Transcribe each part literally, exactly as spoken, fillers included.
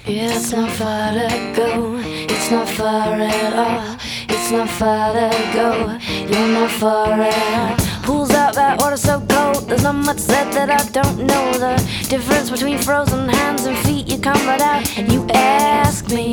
Yeah, it's not far to go. It's not far at all. It's not far to go. You're not far at all. Pulls out that water so cold. There's not much said that I don't know. The difference between frozen hands and feet. You come right out and you ask me.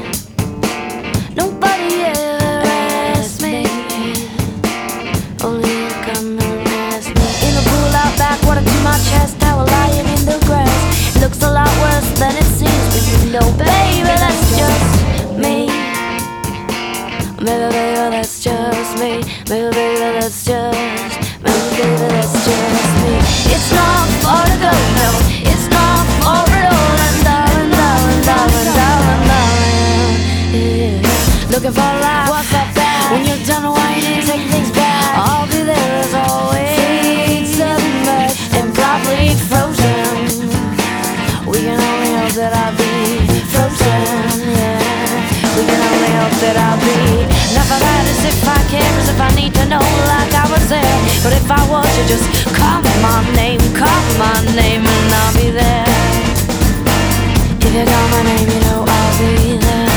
Nobody ever asked me. Only you come and ask me. In a pool out back, water to my chest. Towel lying in the grass. It looks a lot worse than it seems, but you know, baby, that's just me. Baby, baby, that's just me. Baby, baby, that's just. Baby, baby, that's just me. It's not far to go, no. It's not far at all. And darling, darling, darling, darling, darling, yeah. Looking for life. What's that bad? When you're done whining, take things back. I'll be there as always. Submerged and probably frozen. We can only hope that I'll be frozen, yeah. We can only hope that I'll be. Not for that as if I care, as if I need to know like I was there. But if I was, you just call my name, call my name, and I'll be there. If you call my name, you know I'll be there.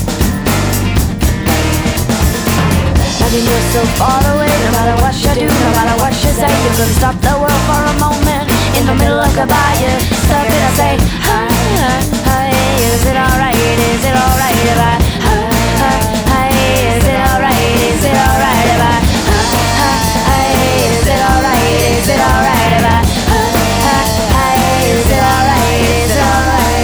Imagine you're so far away, no matter what you do, no matter what you say, you couldn't stop the world for a moment. In the middle of goodbye, you stop it and say, hi, hi, hi, is it alright, is it alright if I, hi, hi, hi, is it alright, is it alright if I, hi, hi, hi, is it alright, is it alright if I, hi, hi, hi, is it alright, is it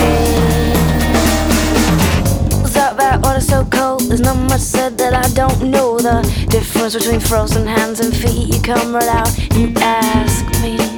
alright? What's up, that water's so cold, there's not much said that I don't know. The difference between frozen hands and feet, you come right out and you ask me.